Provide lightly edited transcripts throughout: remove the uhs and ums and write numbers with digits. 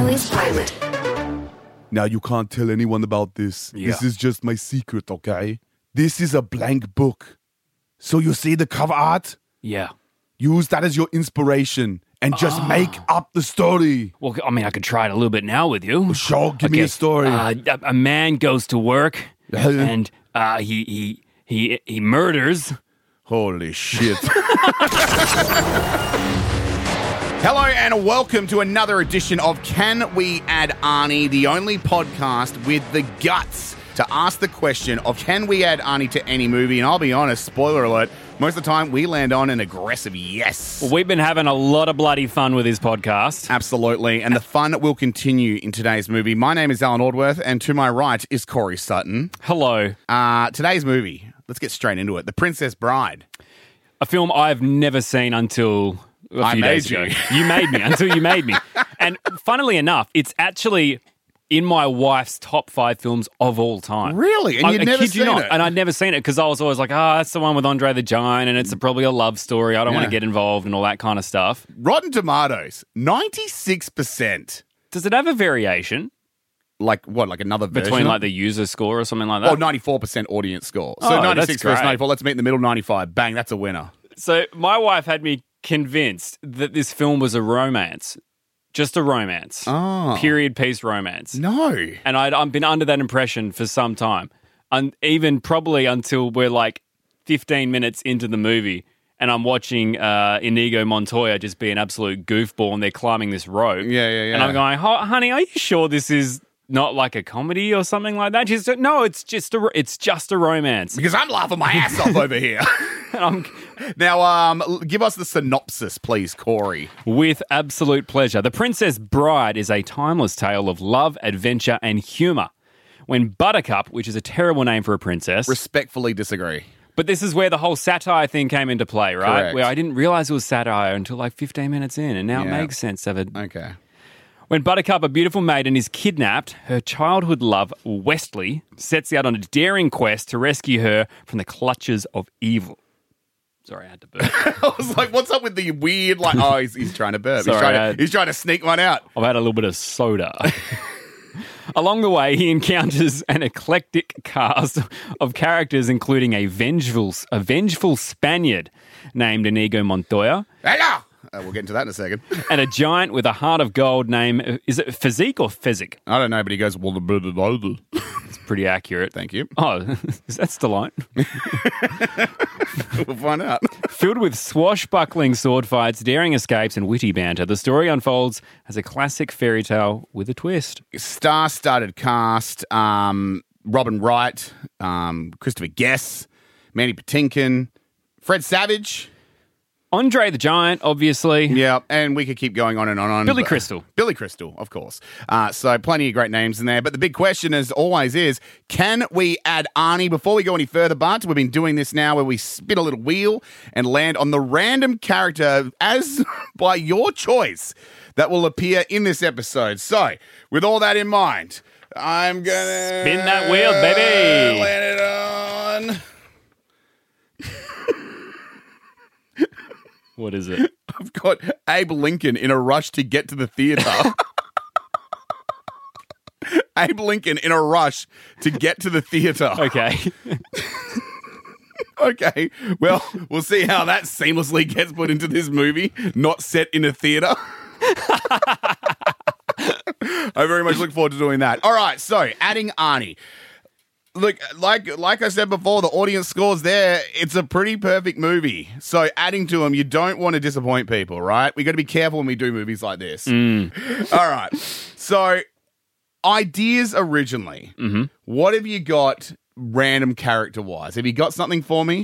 Hercules pilot. Now you can't tell anyone about this. Yeah. This is just my secret, okay? This is a blank book. So you see the cover art? Yeah. Use that as your inspiration and just make up the story. Well, I mean, I could try it a little bit now with you. Sure, give me a story. A man goes to work and he murders. Holy shit. Hello and welcome to another edition of Can We Add Arnie, the only podcast with the guts to ask the question of can we add Arnie to any movie? And I'll be honest, spoiler alert, most of the time we land on an aggressive yes. Well, we've been having a lot of bloody fun with this podcast. Absolutely, and the fun will continue in today's movie. My name is Alan Ordworth, and to my right is Corey Sutton. Hello. Today's movie, let's get straight into it. The Princess Bride. A film I've never seen until a few days ago. You made me, until you made me. And funnily enough, it's actually in my wife's top 5 films of all time. Really? And you'd never seen it? And I'd never seen it because I was always like, that's the one with Andre the Giant and it's probably a love story. I don't want to get involved and all that kind of stuff. Rotten Tomatoes, 96%. Does it have a variation? Like what? Like another version? Between like the user score or something like that? Oh, 94% audience score. So Oh, 96 that's versus great. 94. Let's meet in the middle, 95. Bang, that's a winner. So my wife had me convinced that this film was a romance. Just a romance. Oh. Period piece romance. No. And I've been under that impression for some time. And even probably until we're like 15 minutes into the movie and I'm watching Inigo Montoya just be an absolute goofball and they're climbing this rope. Yeah. And I'm going, honey, are you sure this is not like a comedy or something like that? She's like, no, it's just a romance. Because I'm laughing my ass off over here. Now, give us the synopsis, please, Corey. With absolute pleasure. The Princess Bride is a timeless tale of love, adventure, and humour. When Buttercup, which is a terrible name for a princess... Respectfully disagree. But this is where the whole satire thing came into play, right? Correct. Where I didn't realise it was satire until like 15 minutes in, and now Yeah. it makes sense of it. Okay. When Buttercup, a beautiful maiden, is kidnapped, her childhood love, Westley, sets out on a daring quest to rescue her from the clutches of evil. Sorry, I had to burp. I was like, what's up with the weird, like, oh, he's trying to burp. Sorry, he's trying to sneak one out. I've had a little bit of soda. Along the way, he encounters an eclectic cast of characters, including a vengeful Spaniard named Inigo Montoya. Hello! We'll get into that in a second. And a giant with a heart of gold named, is it Physique or Physic? I don't know, but he goes, well, It's pretty accurate. thank you. Oh, is that Stallone? We'll find out. Filled with swashbuckling sword fights, daring escapes, and witty banter, the story unfolds as a classic fairy tale with a twist. Star-studded cast, Robin Wright, Christopher Guest, Mandy Patinkin, Fred Savage. Andre the Giant, obviously. Yeah, and we could keep going on and on. Billy Crystal. Billy Crystal, of course. So plenty of great names in there. But the big question, as always, is can we add Arnie? Before we go any further, Bart, we've been doing this now where we spin a little wheel and land on the random character as by your choice that will appear in this episode. So, with all that in mind, I'm going to... Spin that wheel, baby. Land it on... What is it? I've got Abe Lincoln in a rush to get to the theater. Abe Lincoln in a rush to get to the theater. Okay. Okay. Well, we'll see how that seamlessly gets put into this movie, not set in a theater. I very much look forward to doing that. All right, so adding Arnie. Look, like I said before, the audience scores there. It's a pretty perfect movie. So adding to them, you don't want to disappoint people, right? We got to be careful when we do movies like this. All right. So ideas originally. Mm-hmm. What have you got random character-wise? Have you got something for me?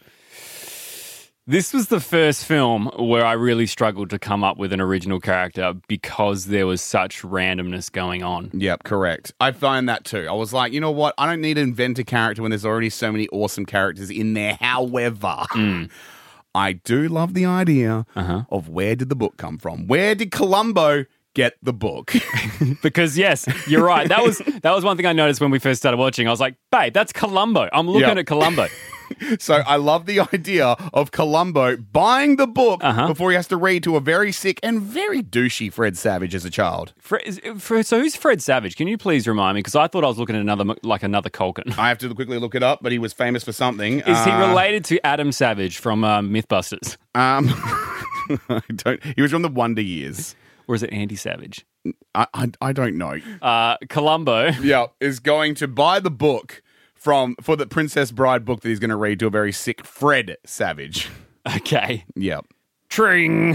This was the first film where I really struggled to come up with an original character because there was such randomness going on. Yep, correct. I find that too. I was like, you know what? I don't need to invent a character when there's already so many awesome characters in there. However, I do love the idea of where did the book come from? Where did Columbo get the book? Because yes, you're right. That was one thing I noticed when we first started watching. I was like, babe, that's Columbo. I'm looking at Columbo. So I love the idea of Columbo buying the book before he has to read to a very sick and very douchey Fred Savage as a child. So who's Fred Savage? Can you please remind me? Because I thought I was looking at another Culkin. I have to quickly look it up, but he was famous for something. Is he related to Adam Savage from Mythbusters? I don't. He was from the Wonder Years. Or is it Andy Savage? I don't know. Columbo. Yeah, is going to buy the book for the Princess Bride book that he's going to read to a very sick Fred Savage. Okay. Yeah. Tring.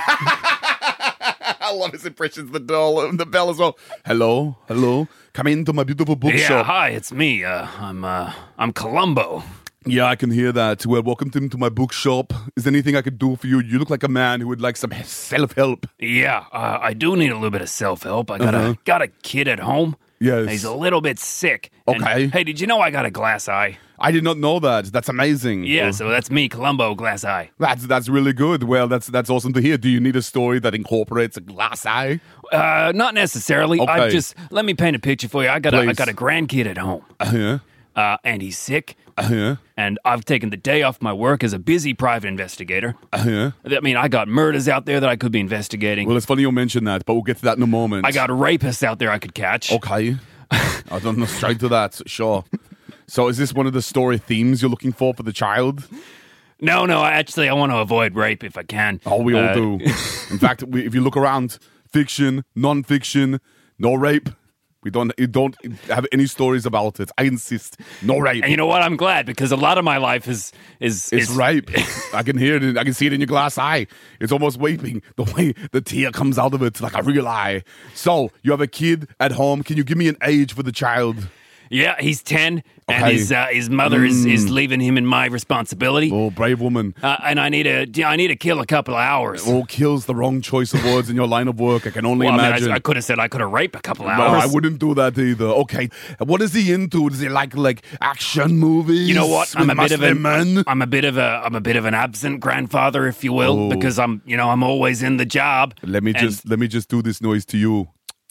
I love his impressions. The bell as well. Hello. Come into my beautiful bookshop. Yeah, hi, it's me. I'm Columbo. Yeah, I can hear that. Well, welcome to my bookshop. Is there anything I could do for you? You look like a man who would like some self-help. Yeah, I do need a little bit of self-help. I got a kid at home. Yes. He's a little bit sick. Okay. And, hey, did you know I got a glass eye? I did not know that. That's amazing. Yeah, so that's me, Columbo, glass eye. That's really good. Well, that's awesome to hear. Do you need a story that incorporates a glass eye? Not necessarily. Okay. Let me paint a picture for you. I got a grandkid at home. And he's sick. And I've taken the day off my work as a busy private investigator. I mean, I got murders out there that I could be investigating. Well, it's funny you mention that, but we'll get to that in a moment. I got rapists out there I could catch. Okay. I don't know, straight to that, sure. So is this one of the story themes you're looking for the child? No, I want to avoid rape if I can. Oh, we all do. In fact, if you look around, fiction, non-fiction, no rape. You don't have any stories about it. I insist. No rape. And you know what? I'm glad, because a lot of my life is rape. I can hear it. I can see it in your glass eye. It's almost weeping. The way the tear comes out of it like a real eye. So, you have a kid at home. Can you give me an age for the child? Yeah, he's 10, and his mother is leaving him in my responsibility. Oh, brave woman. And I need to kill a couple of hours. Oh, kill's the wrong choice of words in your line of work. I can only imagine. I could have said I could have raped a couple of No, hours. I wouldn't do that either. Okay, what is he into? Does he like action movies? You know what? I'm a bit of man. I'm a bit of an absent grandfather, if you will, because I'm always in the job. Let me just do this noise to you.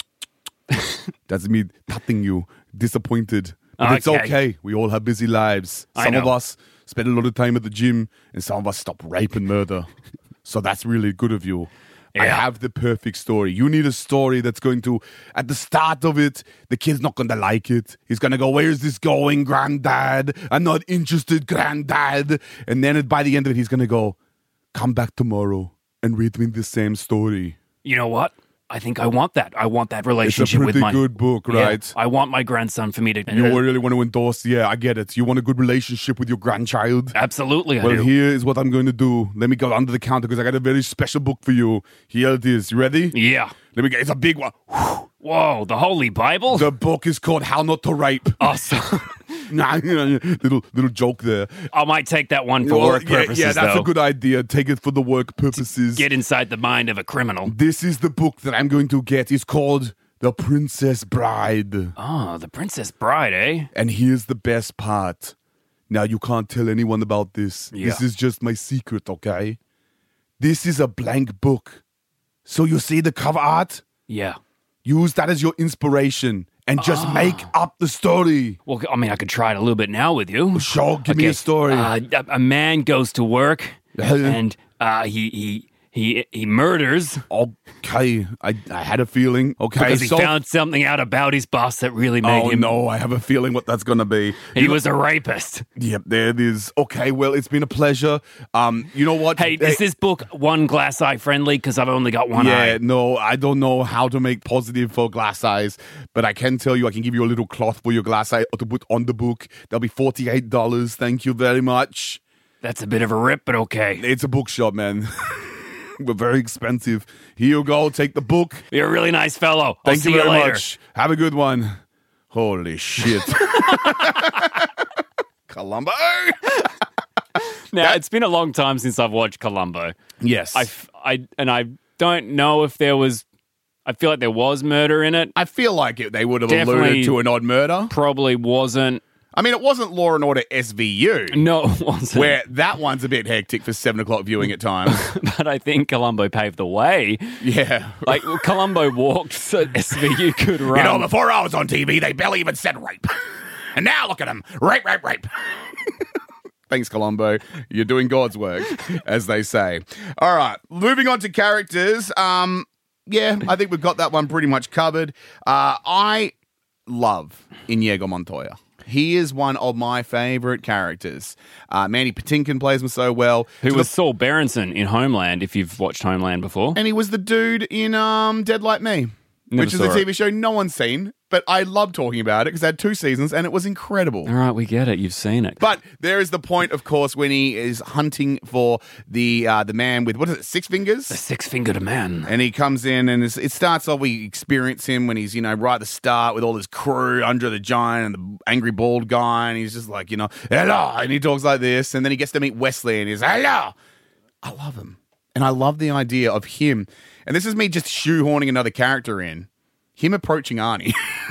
That's me patting you. Disappointed. But it's okay. We all have busy lives. Some of us spend a lot of time at the gym, and some of us stop rape and murder. So that's really good of you. Yeah. I have the perfect story. You need a story that's going to, at the start of it, the kid's not going to like it. He's going to go, where's this going, granddad? I'm not interested, granddad. And then by the end of it, he's going to go, come back tomorrow and read me the same story. You know what? I think I want that. I want that relationship with my... It's a pretty good book, right? Yeah, I want my grandson for me to... You really want to endorse... Yeah, I get it. You want a good relationship with your grandchild? Absolutely, I do. Well, here is what I'm going to do. Let me go under the counter because I got a very special book for you. Here it is. You ready? Yeah. It's a big one. Whoa, the Holy Bible? The book is called How Not to Rape. Awesome. little joke there. I might take that one for work purposes, Yeah, that's though. a good idea. Take it for the work purposes. Get inside the mind of a criminal. This is the book that I'm going to get. It's called The Princess Bride. Oh, The Princess Bride, eh? And here's the best part. Now, you can't tell anyone about this. Yeah. This is just my secret, okay? This is a blank book. So you see the cover art? Yeah. Use that as your inspiration and just make up the story. Well, I mean, I could try it a little bit now with you. Sure, give me a story. A man goes to work and he murders. Okay, I had a feeling. Okay, because he found something out about his boss that really made him. Oh no, I have a feeling what that's gonna be. He was a rapist. Yep, there it is. Okay, well, it's been a pleasure. You know what? Hey, is this book one glass eye friendly? Because I've only got one eye. Yeah, no, I don't know how to make positive for glass eyes, but I can tell you I can give you a little cloth for your glass eye to put on the book. That'll be $48. Thank you very much. That's a bit of a rip, but okay. It's a bookshop, man. We're very expensive. Here you go. Take the book. You're a really nice fellow. Thank you very later. much. Have a good one. Holy shit. Columbo. Now, it's been a long time since I've watched Columbo. Yes. I don't know if there was... I feel like there was murder in it. I feel like they would have alluded to an odd murder. Probably wasn't. I mean, it wasn't Law and Order SVU. No, it wasn't. Where that one's a bit hectic for 7 o'clock viewing at times. But I think Columbo paved the way. Yeah. Like, Columbo walked so SVU could run. You know, before I was on TV, they barely even said rape. And now look at them. Rape, rape, rape. Thanks, Colombo. You're doing God's work, as they say. All right, moving on to characters. Yeah, I think we've got that one pretty much covered. I love Inigo Montoya. He is one of my favorite characters. Mandy Patinkin plays him so well. Who was Saul Berenson in Homeland, if you've watched Homeland before. And he was the dude in Dead Like Me, which is a TV show no one's seen, but I love talking about it because it had 2 seasons and it was incredible. All right, we get it. You've seen it. But there is the point, of course, when he is hunting for the man with, what is it, 6 fingers? The 6-fingered man. And he comes in and it starts off, we experience him when he's, right at the start with all his crew, Andre the Giant and the angry bald guy. And he's just like, hello. And he talks like this. And then he gets to meet Wesley and he's, hello. I love him. And I love the idea of him. And this is me just shoehorning another character in. Him approaching Arnie.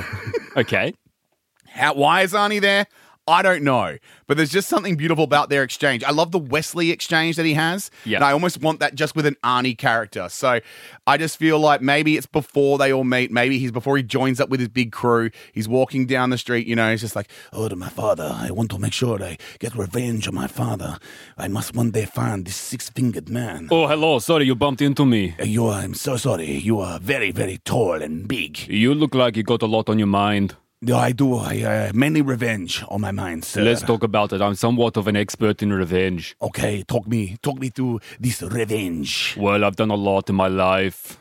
Okay. Why is Arnie there? I don't know. But there's just something beautiful about their exchange. I love the Wesley exchange that he has. Yeah. And I almost want that just with an Arnie character. So I just feel like maybe it's before they all meet. Maybe he's before he joins up with his big crew. He's walking down the street, he's just like, oh, to my father. I want to make sure I get revenge on my father. I must one day find this 6-fingered man. Oh, hello. Sorry, you bumped into me. I'm so sorry. You are very, very tall and big. You look like you got a lot on your mind. No, I do. I mainly revenge on my mind, sir. Let's talk about it. I'm somewhat of an expert in revenge. Okay, talk me through this revenge. Well, I've done a lot in my life.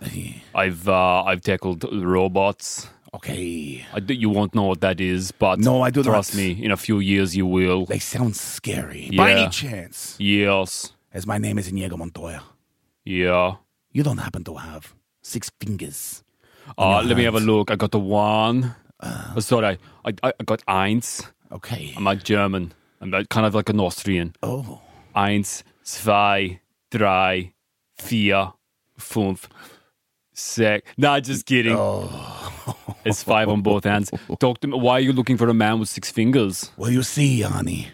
I've tackled robots. Okay. You won't know what that is, but no, I do trust me, in a few years you will. They sound scary. Yeah. By any chance? Yes. As my name is Inigo Montoya. Yeah. You don't happen to have 6 fingers. Let me have a look. I got the 1. Sorry, I got eins. Okay. I'm like German. I'm kind of like an Austrian. Oh. 1, 2, 3, 4, 5, 6. Nah, just kidding. Oh. It's 5 on both hands. Talk to me. Why are you looking for a man with 6 fingers? Well, you see, Arnie,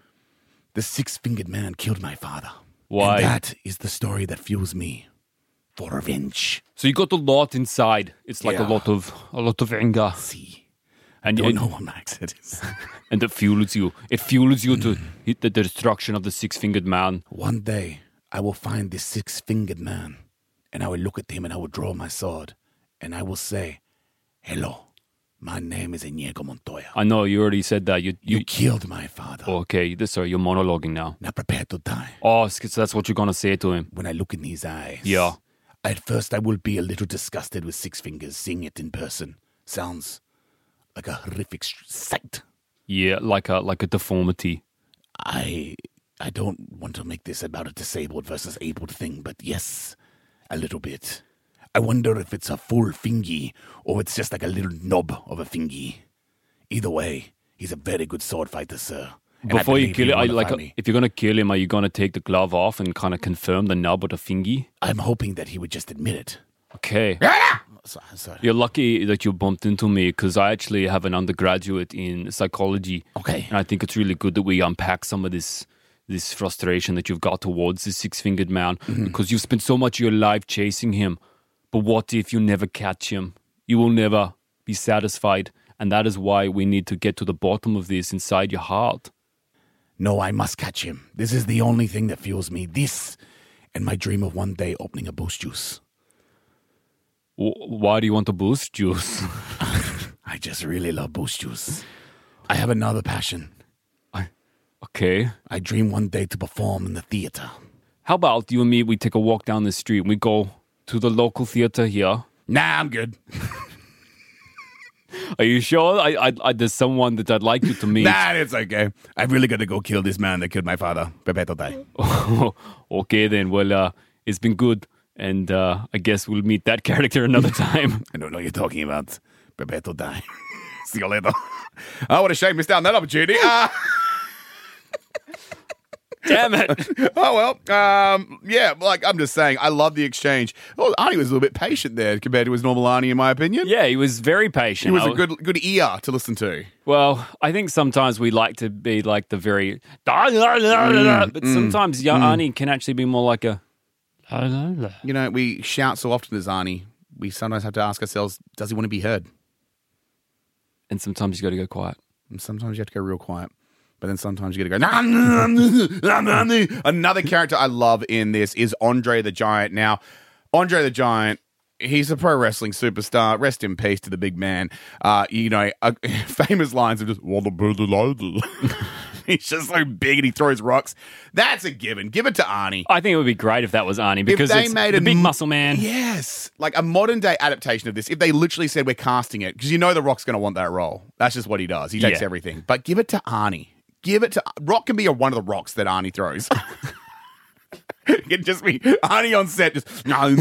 the 6-fingered man killed my father. Why? And that is the story that fuels me for revenge. So you got a lot inside. It's like Yeah. a lot of anger. See. And Don't know what my accent is. And it fuels you. It fuels you to hit the destruction of the 6-fingered man. One day, I will find this 6-fingered man, and I will look at him and I will draw my sword, and I will say, hello, my name is Inigo Montoya. I know, you already said that. You killed my father. Okay, sorry, you're monologuing now. Now prepare to die. Oh, so that's what you're going to say to him. When I look in his eyes, Yeah. at first I will be a little disgusted with 6 fingers. Seeing it in person sounds like a horrific sight. Yeah, like a deformity. I don't want to make this about a disabled versus abled thing, but yes, a little bit. I wonder if it's a full fingy or it's just like a little knob of a fingy. Either way, he's a very good sword fighter, sir. And Before I you believe kill he it, will find me. if you're going to kill him, are you going to take the glove off and kind of confirm the nub or the fingy? I'm hoping that he would just admit it. Okay. Sorry. You're lucky that you bumped into me because I actually have an undergraduate in psychology. Okay. And I think it's really good that we unpack some of this frustration that you've got towards this 6-fingered man because you've spent so much of your life chasing him. But what if you never catch him? You will never be satisfied. And that is why we need to get to the bottom of this inside your heart. No, I must catch him. This is the only thing that fuels me. This and my dream of one day opening a Boost Juice. Why do you want to boost juice? I just really love Boost Juice. I have another passion. Okay. I dream one day to perform in the theater. How about you and me, we take a walk down the street and we go to the local theater here? Nah, I'm good. Are you sure? There's someone that I'd like you to meet. Nah, it's okay. I've really got to go kill this man that killed my father. Bebeto die. Okay then. Well, it's been good. And I guess we'll meet that character another time. I don't know what you're talking about. Bebeto die. See you later. Oh, what a shame. Missed out on that opportunity. Damn it. Oh, well. Yeah, like I'm just saying, I love the exchange. Well, Arnie was a little bit patient there compared to his normal Arnie, in my opinion. Yeah, he was very patient. He was a good ear to listen to. Well, I think sometimes we like to be like the very... But sometimes young Arnie can actually be more like a... You know, we shout so often as Arnie, we sometimes have to ask ourselves, does he want to be heard? And sometimes you got to go quiet. And sometimes you have to go real quiet. But then sometimes you got to go. Another character I love in this is Andre the Giant. Now, Andre the Giant, he's a pro wrestling superstar. Rest in peace to the big man. Famous lines of just, what a bird alive. He's just so big and he throws rocks. That's a given. Give it to Arnie. I think it would be great if that was Arnie because they it's made the big muscle man. Yes. Like a modern day adaptation of this. If they literally said we're casting it, because you know The Rock's going to want that role. That's just what he does. He takes everything. But give it to Arnie. Rock can be one of the rocks that Arnie throws. It can just be Arnie on set, just,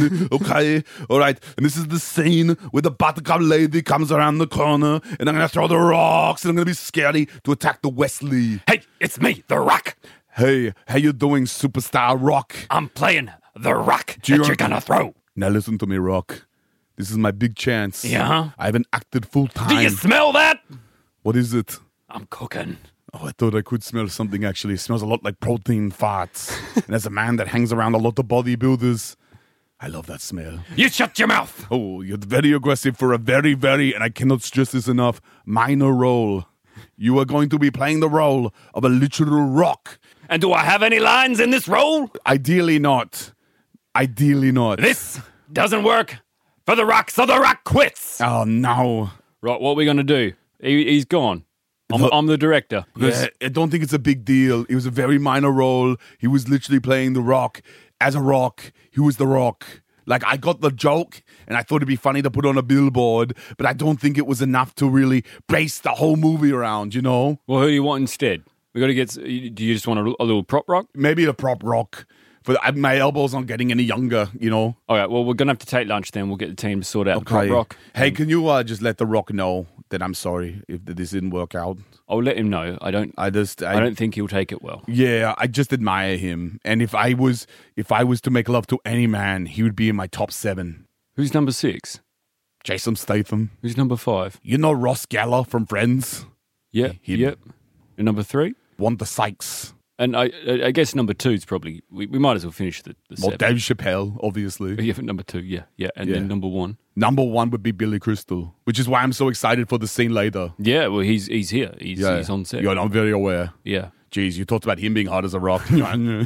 okay, all right. And this is the scene where the Buttercup lady comes around the corner, and I'm going to throw the rocks, and I'm going to be scary to attack the Wesley. Hey, it's me, The Rock. Hey, how you doing, superstar Rock? I'm playing The Rock that you're going to throw. Now listen to me, Rock. This is my big chance. Yeah? I haven't acted full time. Do you smell that? What is it? I'm cooking. Oh, I thought I could smell something, actually. It smells a lot like protein farts. And as a man that hangs around a lot of bodybuilders, I love that smell. You shut your mouth. Oh, you're very aggressive for a very, very, and I cannot stress this enough, minor role. You are going to be playing the role of a literal rock. And do I have any lines in this role? Ideally not. Ideally not. This doesn't work for The Rock, so The Rock quits. Oh, no. Right, what are we going to do? He's gone. I'm the director. Yeah, I don't think it's a big deal. It was a very minor role. He was literally playing The Rock. As a rock, he was The Rock. Like, I got the joke, and I thought it'd be funny to put on a billboard, but I don't think it was enough to really base the whole movie around, you know? Well, who do you want instead? We got to get. Do you just want a little prop rock? Maybe a prop rock. My elbows aren't getting any younger, you know? All right, well, we're going to have to take lunch then. We'll get the team to sort out the prop rock. Hey, can you just let The Rock know that I'm sorry if this didn't work out? I'll let him know. I don't think he'll take it well. Yeah, I just admire him. And if I was to make love to any man, he would be in my top 7. Who's number 6? Jason Statham. Who's number 5? You know Ross Geller from Friends? Yeah, yep. And number 3? Wanda Sykes. And I guess number 2 is probably, we might as well finish the 7. Well, Dave Chappelle, obviously. Yeah, number 2, yeah. And then number 1. Number 1 would be Billy Crystal, which is why I'm so excited for the scene later. Yeah, well, he's here. He's on set. Yeah, I'm very aware. Yeah. Jeez, you talked about him being hot as a rock. We're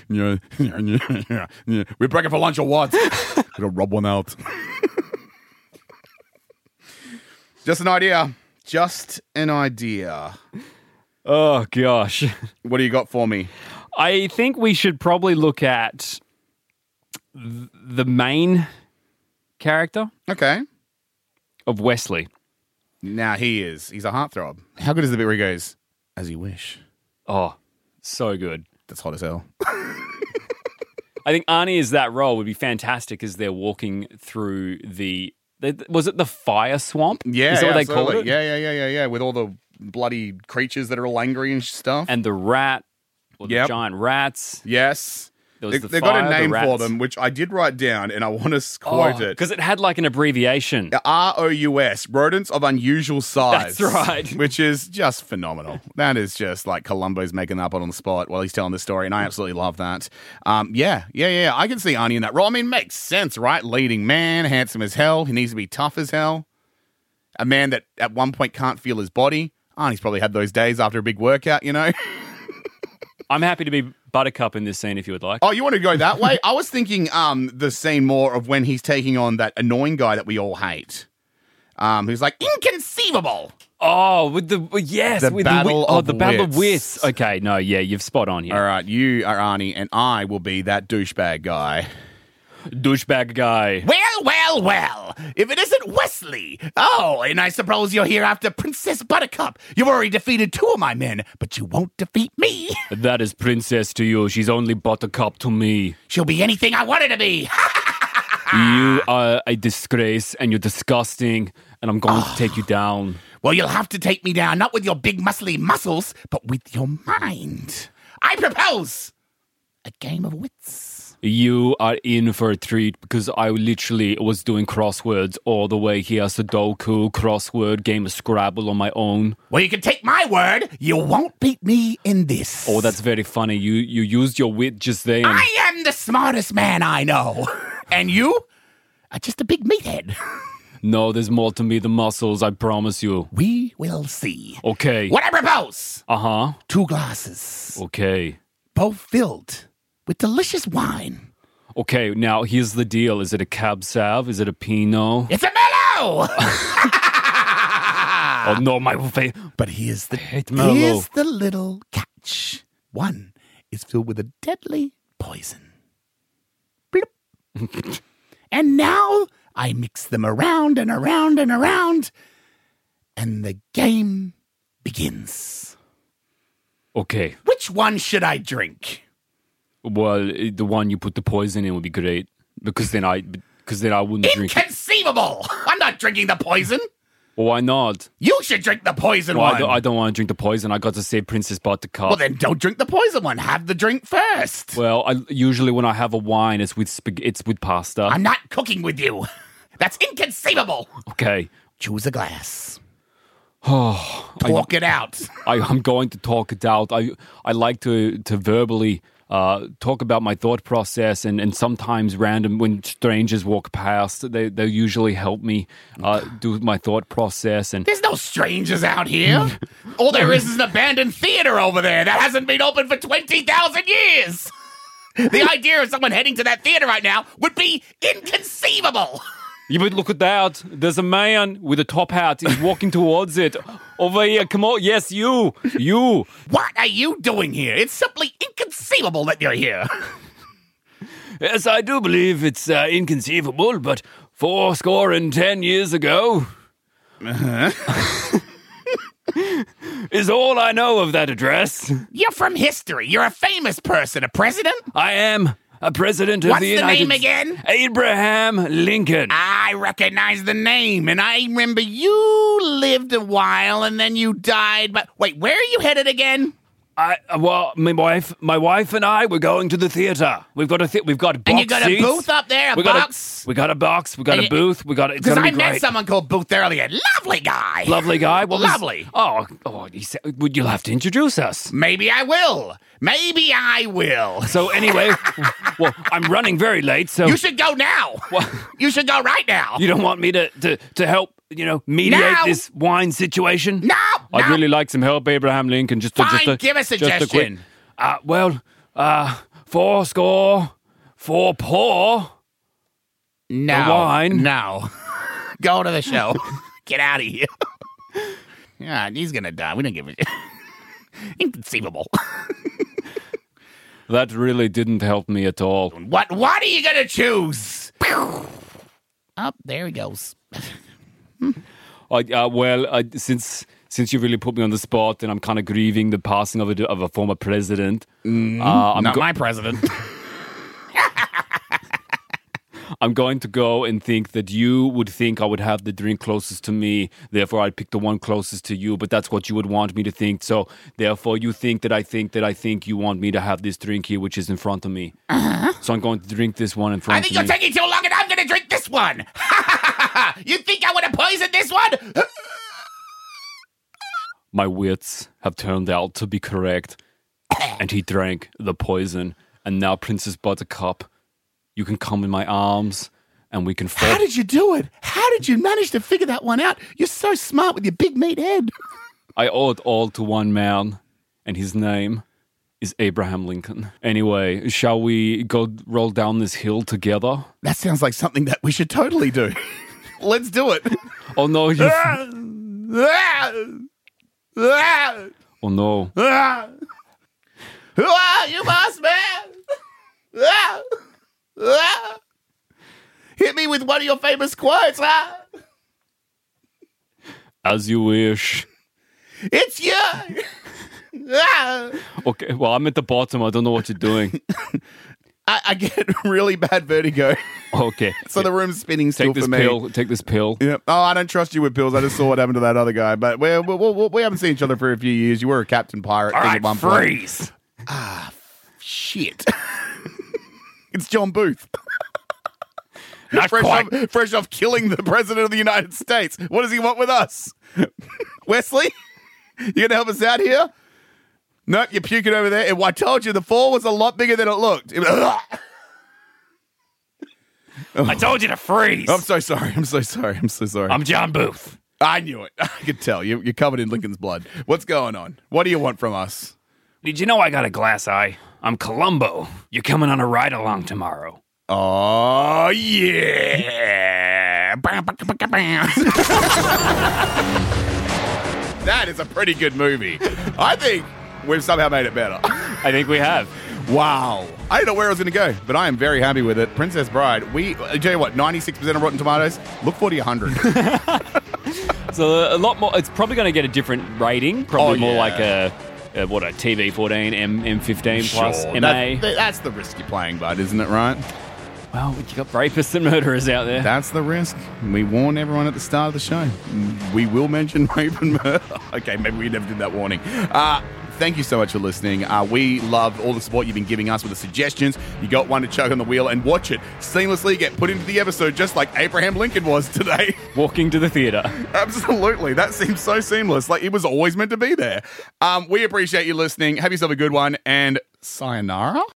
breaking for lunch or what? Gotta rub one out. Just an idea. Just an idea. Oh, gosh. What do you got for me? I think we should probably look at the main character. Okay. Of Wesley. Now he's a heartthrob. How good is the bit where he goes, as you wish? Oh, so good. That's hot as hell. I think Arnie as that role would be fantastic as they're walking through was it the fire swamp? Yeah. Is that what they called it? Yeah. With all the bloody creatures that are all angry and stuff. And the rat, or the giant rats. Yes. They've got a name for them, which I did write down, and I want to quote it. Because it had like an abbreviation. ROUS, rodents of unusual size. That's right. Which is just phenomenal. That is just like Columbo's making that up on the spot while he's telling the story, and I absolutely love that. Yeah. I can see Arnie in that role. I mean, makes sense, right? Leading man, handsome as hell. He needs to be tough as hell. A man that at one point can't feel his body. Arnie's probably had those days after a big workout, you know? I'm happy to be Buttercup in this scene if you would like. Oh, you want to go that way? I was thinking the scene more of when he's taking on that annoying guy that we all hate. Who's like, inconceivable. Oh, with the Battle of Wits. Okay, no, yeah, you've spot on here. All right, you are Arnie, and I will be that douchebag guy. Douchebag guy. Well, if it isn't Wesley. Oh, and I suppose you're here after Princess Buttercup. You've already defeated 2 of my men, but you won't defeat me. That is Princess to you. She's only Buttercup to me. She'll be anything I want her to be. You are a disgrace, and you're disgusting, and I'm going to take you down. Well, you'll have to take me down, not with your big muscly muscles, but with your mind. I propose a game of wits. You are in for a treat because I literally was doing crosswords all the way here. Sudoku, crossword, game of Scrabble on my own. Well, you can take my word. You won't beat me in this. Oh, that's very funny. You used your wit just then. I am the smartest man I know. And you are just a big meathead. No, there's more to me than muscles, I promise you. We will see. Okay. What I propose, Uh-huh. 2 glasses, Okay. both filled with delicious wine. Okay, now here's the deal. Is it a Cab Sav? Is it a Pinot? It's a mellow! Oh, no, my face. But here's the Merlot. little catch. One is filled with a deadly poison. Bloop. And now I mix them around and around and around, and the game begins. Okay. Which one should I drink? Well, the one you put the poison in would be great. Because then I wouldn't drink it. Inconceivable! I'm not drinking the poison. Well, why not? You should drink the poison Well, one. I don't want to drink the poison. I got to save Princess Buttercup. Well, then don't drink the poison one. Have the drink first. Well, usually when I have a wine, it's with pasta. I'm not cooking with you. That's inconceivable. Okay. Choose a glass. Oh, Talk it out. I'm going to talk it out. I like to verbally talk about my thought process, and sometimes when strangers walk past, they usually help me do my thought process. And There's no strangers out here. All there is an abandoned theater over there that hasn't been open for 20,000 years. The idea of someone heading to that theater right now would be inconceivable. you would look at that. There's a man with a top hat. He's walking towards it. Over here, come on. Yes, you. What are you doing here? It's simply inconceivable that you're here. Yes, I do believe it's inconceivable, but 10 years ago is all I know of that address. You're from history. You're a famous person. A president? I am a president of What's the the United name again? Abraham Lincoln. I recognize the name, and I remember you lived a while and then you died. But wait, where are you headed again? My wife and I were going to the theater. We've got we've got box And you got a seats. booth up there, a box? We got a box. We got a booth. It's Because gonna be I met great. someone called Booth earlier. Lovely guy. Lovely guy. What was- Lovely. Oh, would you have to introduce us? Maybe I will. Maybe I will. So anyway, well, I'm running very late, so You should go now. What? You should go right now. you don't want me to help, mediate No. this wine situation? No. I'd really like some help, Abraham Lincoln. Fine, give a suggestion. Four score, four pour. No. The wine. No. Go to the show. Get out of here. Yeah, he's going to die. We don't give a shit. Inconceivable. That really didn't help me at all. What are you going to choose? Oh, there he goes. Since you really put me on the spot, and I'm kind of grieving the passing of a former president, Not my president. I'm going to go and think that you would think I would have the drink closest to me. Therefore, I'd pick the one closest to you. But that's what you would want me to think. So, therefore, you think that I think you want me to have this drink here, which is in front of me. So I'm going to drink this one in front I of think me. you're taking too long, and I'm going to drink this one. You think I would have poisoned this one? My wits have turned out to be correct. And he drank the poison. And now, Princess Buttercup, you can come in my arms and we can fall. How did you do it? How did you manage to figure that one out? You're so smart with your big meat head. I owe it all to one man, and his name is Abraham Lincoln. Anyway, shall we go roll down this hill together? That sounds like something that we should totally do. Let's do it. Oh no, oh no. You boss man. Hit me with one of your famous quotes, huh? As you wish. It's you. Okay, well, I'm at the bottom. I don't know what you're doing. I get really bad vertigo. Okay. So the room's spinning still Take this for me. pill. Take this pill. Yep. Oh, I don't trust you with pills. I just saw what happened to that other guy. But we haven't seen each other for a few years. You were a Captain Pirate All thing right, at one point. freeze. Shit. It's John Booth. Not quite. Fresh off killing the President of the United States. What does he want with us? Wesley? You going to help us out here? Nope, you're puking over there. I told you, the fall was a lot bigger than it looked. I told you to freeze. I'm so sorry. I'm so sorry. I'm John Booth. I knew it. I could tell. You're covered in Lincoln's blood. What's going on? What do you want from us? Did you know I got a glass eye? I'm Columbo. You're coming on a ride along tomorrow. Oh, yeah. That is a pretty good movie. I think we've somehow made it better. I think we have. Wow. I don't know where I was going to go, but I am very happy with it. Princess Bride, I tell you what, 96% of Rotten Tomatoes. Look forward to 100. So a lot more. It's probably going to get a different rating. Probably more yeah. like a TV 14, M15 plus, Sure. MA. That's the risk you're playing, bud, isn't it, right? Well, you got rapists and murderers out there. That's the risk. We warn everyone at the start of the show. We will mention rape and murder. Okay, maybe we never did that warning. Thank you so much for listening. We love all the support you've been giving us with the suggestions. You got one to chug on the wheel and watch it seamlessly get put into the episode just like Abraham Lincoln was today. Walking to the theatre. Absolutely. That seems so seamless. Like it was always meant to be there. We appreciate you listening. Have yourself a good one and sayonara.